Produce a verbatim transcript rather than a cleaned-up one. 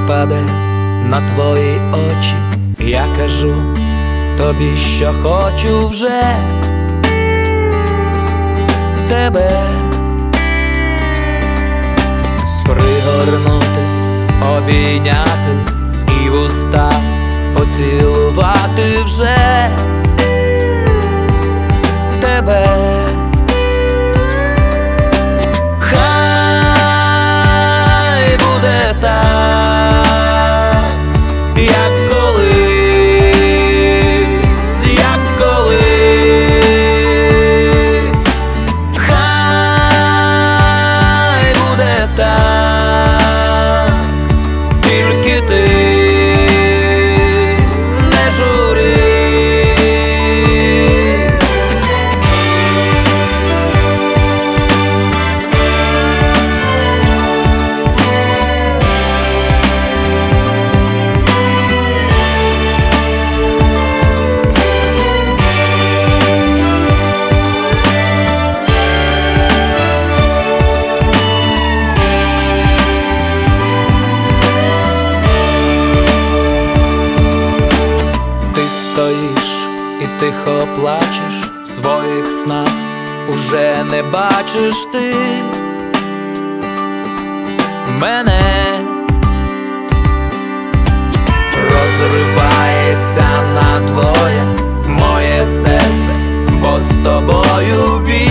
впаде на твої очі, я кажу тобі, що хочу вже тебе пригорнути, обійняти і в уста поцілувати вже тебе. Хай буде так, як колись, як колись. Хай буде так, тільки ти не журись. Стоїш і тихо плачеш, в своїх снах уже не бачиш ти мене. Розривається надвоє моє серце, бо з тобою вірю.